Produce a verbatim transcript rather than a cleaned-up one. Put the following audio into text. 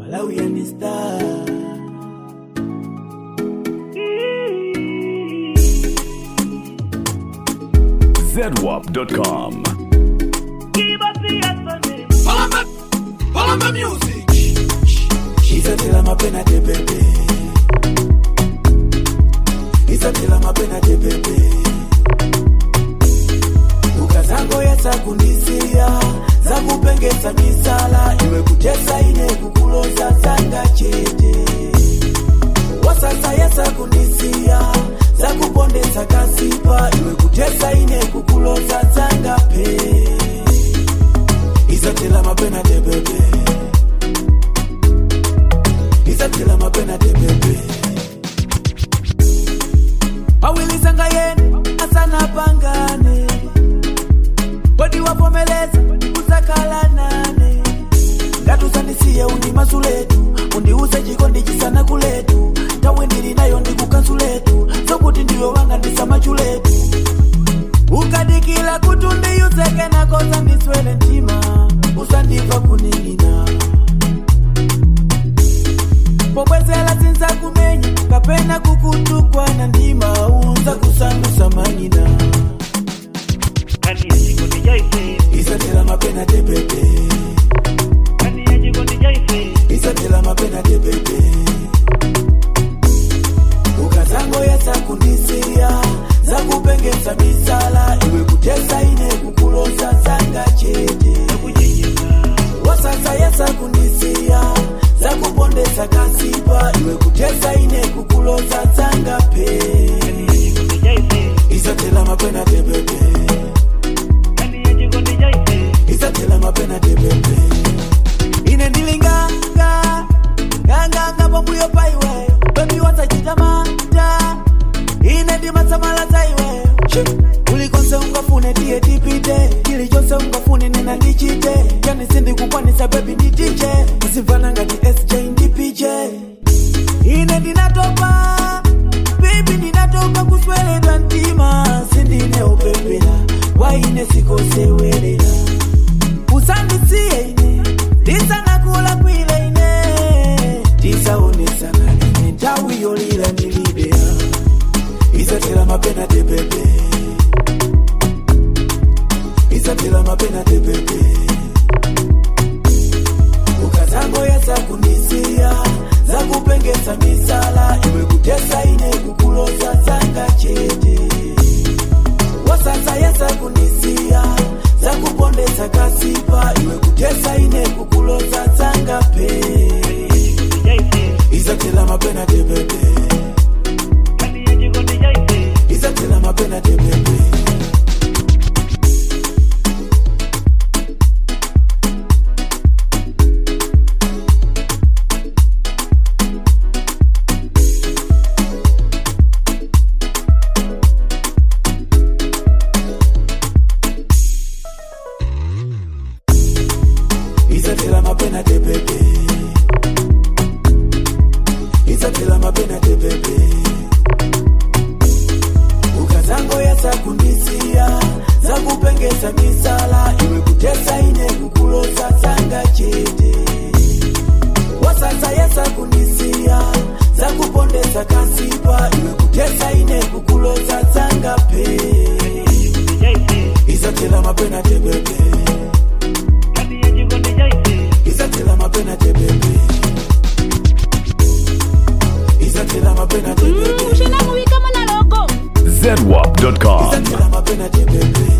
Malawi and star. zedwap dot com. Follow my music. Isa tela mapena de bebe. Isa tela mapena de bebe. Ukazango yesa kunisia, za kupengeza misala, iwe kutesa ine kukuloza zanga chete. Wasasa yesa kunisia, za kupondeza kasipa, iwe kutesa ine kukuloza zanga pe. Isa tela mapena de bebe. Isa tela mapena de bebe. Awili sanga yene, asana pangane. Wadi wapomeleza, uzakala nane. Gatu sanisiye undi masuletu, undi use chikondi chisana kuletu. Tawe ndiri nayo ndi kukansuletu, sokuti ndiyo wanga ndisama chuletu. Ukadikila kutundi yuseke na koza niswele ntima, usandiva kuningina. Popwezela sinza kumenya, kapena kukutukwa na ndima, unza kusandu samanina. Kani ya jikondi jaife Isa tela mapena de bebe. Kani ya jikondi jaife Isa tela mapena de bebe. Ukazango yesa kundisia, za kupengeza misala, iwe kutesa ine kukuloza zanga chete. Wasasa yesa kundisia, za kupondeza kasipa, iwe kutesa ine kukuloza zanga pe. Kani ya jikondi jaife Isa tela mapena de bebe. Kani ya jikondi jaife Isa tela mapena de bebe. Ine ndilinga nga Ganga nga bombuyo paiwe. Baby wata jitamata. Ine di masamala taiwe. Ulikonse ungafune diye tipite. Kili jose ungafune nina nichite. Yani sindi kukwanisa baby ni D J. Usivana nga di S J ndi P J. Ine di natopa. Baby di natopa kuswele dantima. Sindi ne upepela. Wa ine sikose welela. Usandi siye ine. Disa nakula kwile ine. Disa onesa na ine. Tawi yolila nilidea. Isa tela mapena de bebe. Isa tela mapena de bebe. Ukazango yesa kunisia, za kupengeza misala, iwe kutesa ine kukuloza zanga chete. Wasasa yesa kunisia, za kupondeza kasipa, iwe kutesa ine kukuloza zanga pe. Isa tela mapena de bebe. Kani ya jikondi jaife Isa tela mapena de bebe. Isa tela mapena de bebe. Isa tela mapena de bebe. Ukazango yesa kundisia, za kupengeza misala, iwe kutesa ine kukuloza zanga chete. Wasasa yesa kundisia, za kupondeza kasipa, iwe kutesa ine kukuloza zanga pe. Isa tela mapena de bebe. Kani ya jikondi jaife Isa tela mapena de bebe. Isa tela mapena de bebe. zedwap dot com. Isa tela mapena de bebe.